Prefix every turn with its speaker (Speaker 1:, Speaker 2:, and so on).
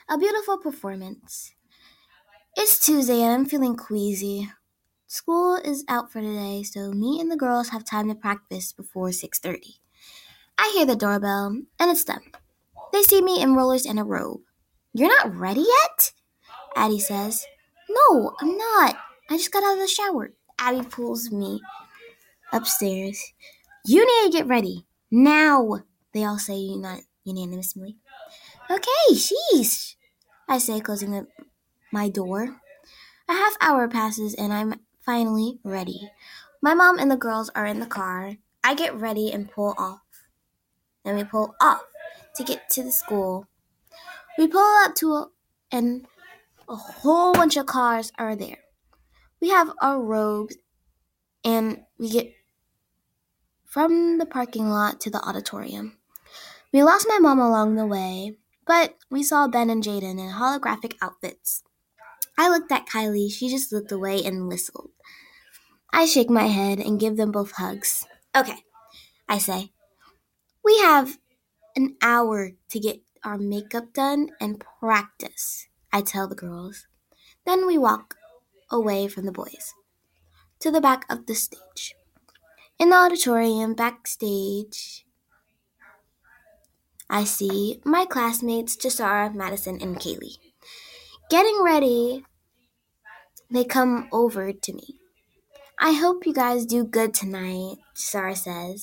Speaker 1: A beautiful performance. It's Tuesday and I'm feeling queasy. School is out for today, so me and the girls have time to practice before 6:30. I hear the doorbell, and it's them. They see me in rollers and a robe. You're not ready yet? Addie says. No, I'm not. I just got out of the shower. Addie pulls me upstairs. You need to get ready. Now, they all say unanimously. Okay, sheesh, I say, closing my door. A half hour passes and I'm finally ready. My mom and the girls are in the car. I get ready and pull off. Then we pull off to get to the school. We pull up and a whole bunch of cars are there. We have our robes and we get from the parking lot to the auditorium. We lost my mom along the way, but we saw Ben and Jaden in holographic outfits. I looked at Kylie. She just looked away and whistled. I shake my head and give them both hugs. Okay, I say. We have an hour to get our makeup done and practice, I tell the girls. Then we walk away from the boys to the back of the stage. In the auditorium backstage, I see my classmates Jasara, Madison, and Kaylee. Getting ready, they come over to me. I hope you guys do good tonight, Jasara says.